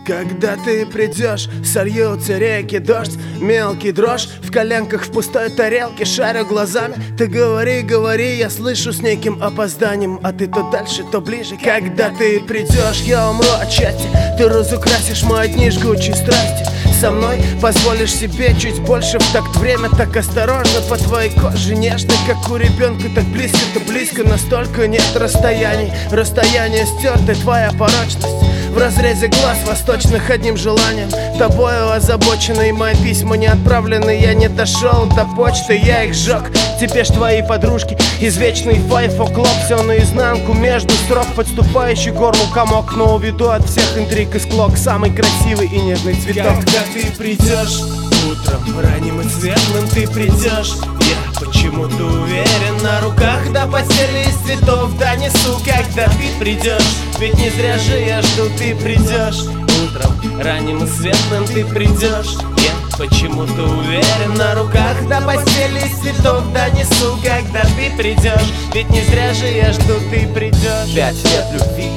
Когда ты придешь, сольются реки, дождь, мелкий дрожь в коленках, в пустой тарелке шарю глазами. Ты говори, говори, я слышу с неким опозданием, а ты то дальше, то ближе. Когда ты придешь, я умру от счастья. Ты разукрасишь мои дни жгучей страсти. Со мной позволишь себе чуть больше в такт. Время так осторожно по твоей коже, нежно, как у ребенка. Так близко, то близко, настолько нет расстояний. Расстояние стерты, твоя порочность в разрезе глаз восточных одним желанием. Тобою озабоченный, мои письма не отправлены. Я не дошел до почты, я их сжег. Теперь ж твои подружки извечный файфоклоп. Все наизнанку между строк, подступающий к горлу комок. Но уведу от всех интриг и склок самый красивый и нежный цветок. Когда ты придешь утром, ранним и светлым ты придешь, я почему-то уверен, на руках до постели из цветов донесу. Когда ты придешь, ведь не зря же я жду, ты придешь утром, ранним и светлым ты придешь, я почему-то уверен, на руках до постели из цветов донесу. Когда ты придешь, ведь не зря же я жду, ты придешь. 5 лет любви,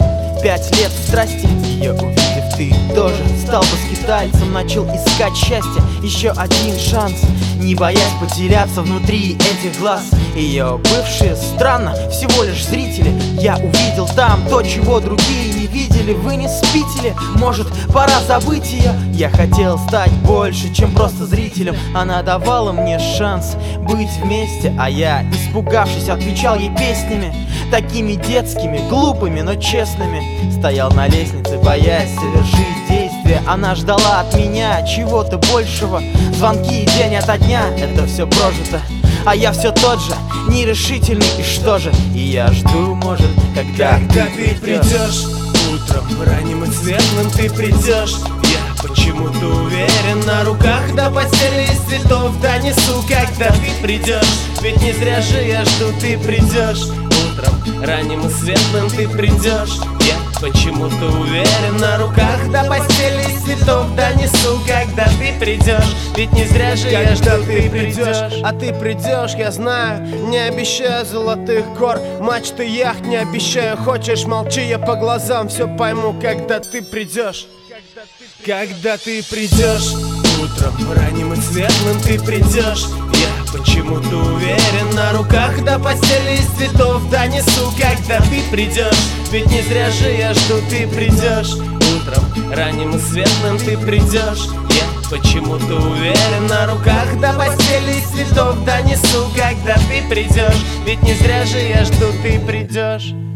5 лет страсти, ее увидев ты тоже стал бы скитальцем, начал искать счастье, еще один шанс, не боясь потеряться внутри этих глаз. Ее бывшие странно, всего лишь зрители. Я увидел там то, чего другие не видели. Вы не спите ли? Может, пора забыть ее? Я хотел стать больше, чем просто зрителем. Она давала мне шанс быть вместе, а я, испугавшись, отвечал ей песнями, такими детскими, глупыми, но честными. Стоял на лестнице, боясь совершить действие. Она ждала от меня чего-то большего. Звонки день ото дня, это все прожито, а я все тот же, нерешительный, и что же? И я жду, может, когда ты придешь утром, ранним и светлым ты придешь, я почему-то уверен, на руках до постели из цветов донесу. Когда ты придешь, ведь не зря же я жду, ты придешь утром, ранним и светлым ты придешь, я почему-то уверен, на руках до постели из цветов донесу. Когда ты придешь, ведь не зря же я жду, ты придешь. А ты придешь, я знаю, не обещаю золотых гор, мачты яхт не обещаю. Хочешь, молчи, я по глазам все пойму. Когда ты придешь, когда ты придешь утром, ранним и светлым ты придешь, я почему-то уверен, на руках до постели из цветов донесу. Когда ты придешь, ведь не зря же я жду, ты придешь утром, ранним и светлым ты придешь, я почему-то уверен, на руках до постели из цветов донесу. Когда ты придешь, ведь не зря же я жду, ты придешь.